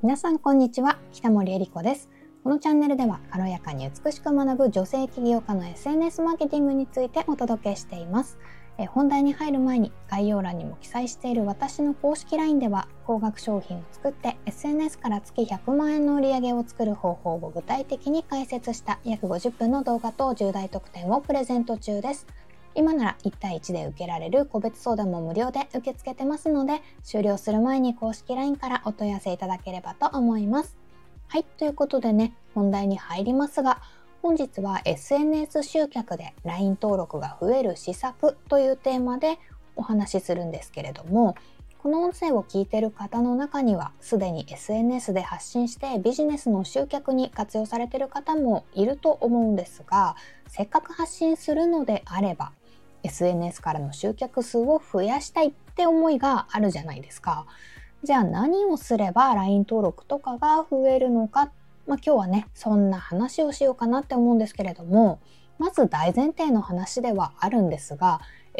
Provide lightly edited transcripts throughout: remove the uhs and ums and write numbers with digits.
皆さんこんにちは、北森恵理子です。このチャンネルでは軽やかに美しく学ぶ女性起業家の SNS マーケティングについてお届けしています。本題に入る前に概要欄にも記載している私の公式 LINE では高額商品を作って SNS から月100万円の売り上げを作る方法を具体的に解説した約50分の動画と10大特典をプレゼント中です。今なら1対1で受けられる個別相談も無料で受け付けてますので、終了する前に公式 LINE からお問い合わせいただければと思います。はい、ということでね、本題に入りますが、本日は SNS 集客で LINE 登録が増える施策というテーマでお話しするんですけれども、この音声を聞いている方の中にはすでに SNS で発信してビジネスの集客に活用されている方もいると思うんですが、せっかく発信するのであればSNS からの集客数を増やしたいって思いがあるじゃないですか。じゃあ何をすれば LINE 登録とかが増えるのか、今日はねそんな話をしようかなって思うんですけれども、まず大前提の話ではあるんですが、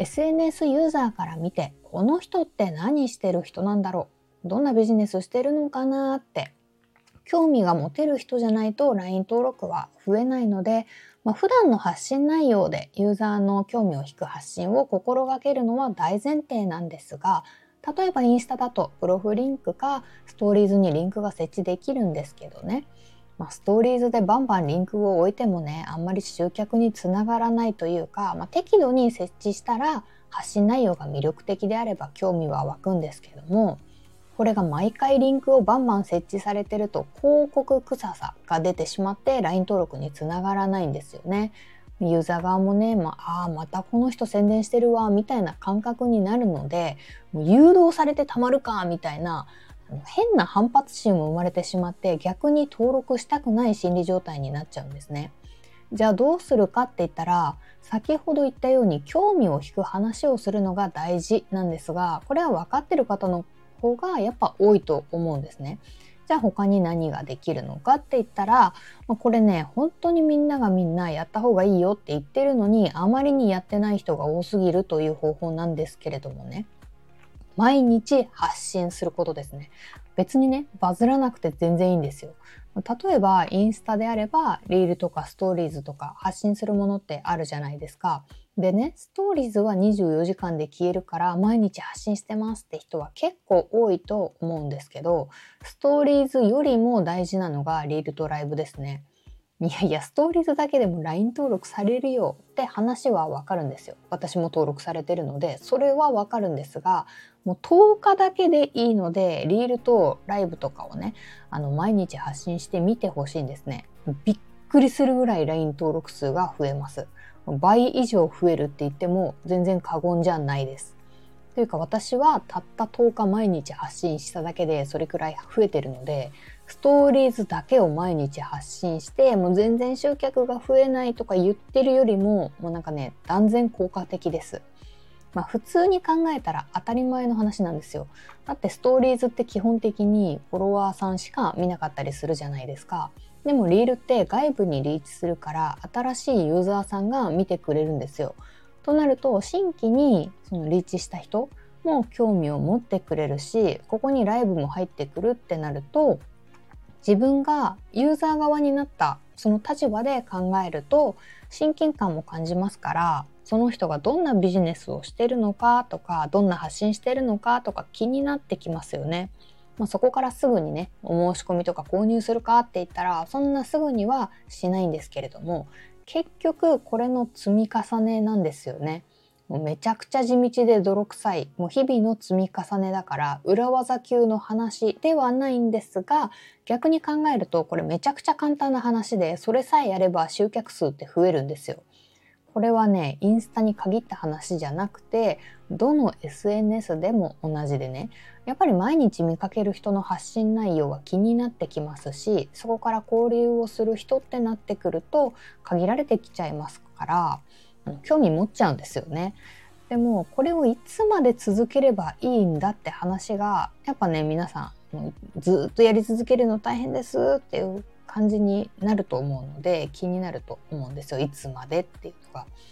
SNS ユーザーから見てこの人って何してる人なんだろう、どんなビジネスしてるのかなって興味が持てる人じゃないと LINE 登録は増えないので、普段の発信内容でユーザーの興味を引く発信を心がけるのは大前提なんですが、例えばインスタだとプロフリンクかストーリーズにリンクが設置できるんですけどね、ストーリーズでバンバンリンクを置いてもね、あんまり集客につながらないというか、適度に設置したら発信内容が魅力的であれば興味は湧くんですけども、これが毎回リンクをバンバン設置されてると広告臭さが出てしまって LINE 登録につながらないんですよね。ユーザー側もね、またこの人宣伝してるわみたいな感覚になるので、もう誘導されてたまるかみたいな変な反発心も生まれてしまって、逆に登録したくない心理状態になっちゃうんですね。じゃあどうするかって言ったら、先ほど言ったように興味を引く話をするのが大事なんですが、これは分かってる方の方がやっぱ多いと思うんですね。じゃあ他に何ができるのかって言ったら、これね本当にみんながみんなやった方がいいよって言ってるのに、あまりにやってない人が多すぎるという方法なんですけれどもね、毎日発信することですね。別にねバズらなくて全然いいんですよ。例えばインスタであればリールとかストーリーズとか発信するものってあるじゃないですか。でね、ストーリーズは24時間で消えるから毎日発信してますって人は結構多いと思うんですけど、ストーリーズよりも大事なのがリールとライブですね。いやいや、ストーリーズだけでも LINE 登録されるよって話はわかるんですよ。私も登録されてるのでそれはわかるんですが、もう10日だけでいいのでリールとライブとかをね、毎日発信してみてほしいんですね。びっくりするぐらい LINE 登録数が増えます。倍以上増えるって言っても全然過言じゃないです。というか私はたった10日毎日発信しただけでそれくらい増えてるので、ストーリーズだけを毎日発信してもう全然集客が増えないとか言ってるよりも、もうなんかね断然効果的です。普通に考えたら当たり前の話なんですよ。だってストーリーズって基本的にフォロワーさんしか見なかったりするじゃないですか。でもリールって外部にリーチするから新しいユーザーさんが見てくれるんですよ。となると新規にそのリーチした人も興味を持ってくれるし、ここにライブも入ってくるってなると、自分がユーザー側になったその立場で考えると親近感も感じますから、その人がどんなビジネスをしてるのかとかどんな発信してるのかとか気になってきますよね。そこからすぐにねお申し込みとか購入するかって言ったらそんなすぐにはしないんですけれども、結局これの積み重ねなんですよね。もうめちゃくちゃ地道で泥臭い、もう日々の積み重ねだから裏技級の話ではないんですが、逆に考えるとこれめちゃくちゃ簡単な話で、それさえやれば集客数って増えるんですよ。これはねインスタに限った話じゃなくて、どの SNS でも同じでね、やっぱり毎日見かける人の発信内容が気になってきますし、そこから交流をする人ってなってくると限られてきちゃいますから、興味持っちゃうんですよね。でもこれをいつまで続ければいいんだって話がやっぱね、皆さんずっとやり続けるの大変ですっていう感じになると思うので、気になると思うんですよ、いつまでっていうのが。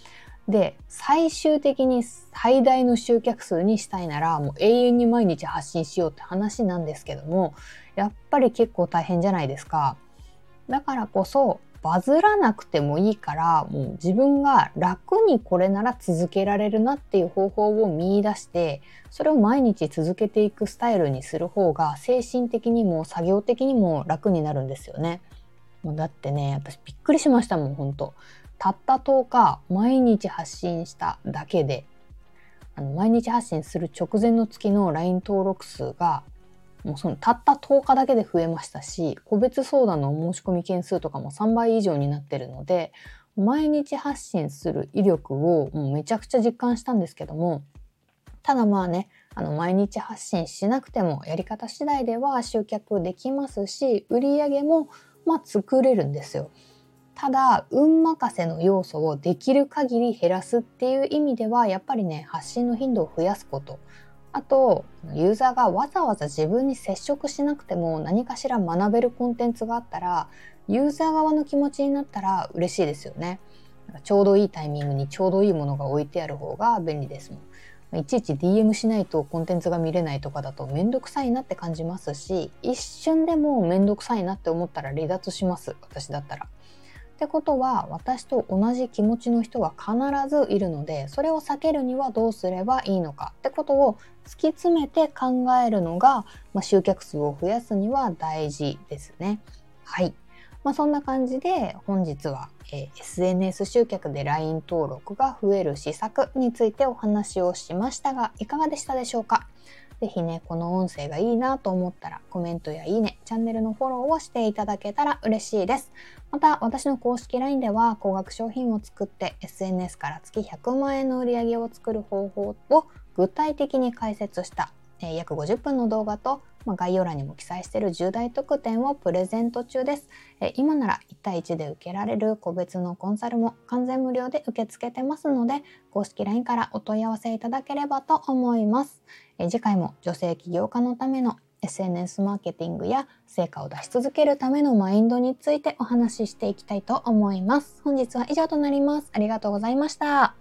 で、最終的に最大の集客数にしたいなら、もう永遠に毎日発信しようって話なんですけども、やっぱり結構大変じゃないですか。だからこそ、バズらなくてもいいから、もう自分が楽にこれなら続けられるなっていう方法を見出して、それを毎日続けていくスタイルにする方が、精神的にも作業的にも楽になるんですよね。もうだってね、私びっくりしましたもん、本当。たった10日毎日発信しただけで、毎日発信する直前の月の LINE 登録数がもうそのたった10日だけで増えましたし、個別相談のお申し込み件数とかも3倍以上になってるので、毎日発信する威力をもうめちゃくちゃ実感したんですけども、ただまあね、毎日発信しなくてもやり方次第では集客できますし、売り上げも作れるんですよ。ただ運任せの要素をできる限り減らすっていう意味では、やっぱりね、発信の頻度を増やすこと、あとユーザーがわざわざ自分に接触しなくても何かしら学べるコンテンツがあったら、ユーザー側の気持ちになったら嬉しいですよね。ちょうどいいタイミングにちょうどいいものが置いてある方が便利ですもん。いちいち DM しないとコンテンツが見れないとかだとめんどくさいなって感じますし、一瞬でもめんどくさいなって思ったら離脱します、私だったら。ってことは、私と同じ気持ちの人は必ずいるので、それを避けるにはどうすればいいのかってことを突き詰めて考えるのが、集客数を増やすには大事ですね。はい。そんな感じで本日は、SNS 集客で LINE 登録が増える施策についてお話をしましたが、いかがでしたでしょうか？ぜひね、この音声がいいなと思ったらコメントやいいね、チャンネルのフォローをしていただけたら嬉しいです。また、私の公式 LINE では高額商品を作って SNS から月100万円の売り上げを作る方法を具体的に解説した約50分の動画と、概要欄にも記載している10大特典をプレゼント中です。今なら1対1で受けられる個別のコンサルも完全無料で受け付けてますので、公式 LINE からお問い合わせいただければと思います。次回も女性起業家のための SNS マーケティングや成果を出し続けるためのマインドについてお話ししていきたいと思います。本日は以上となります。ありがとうございました。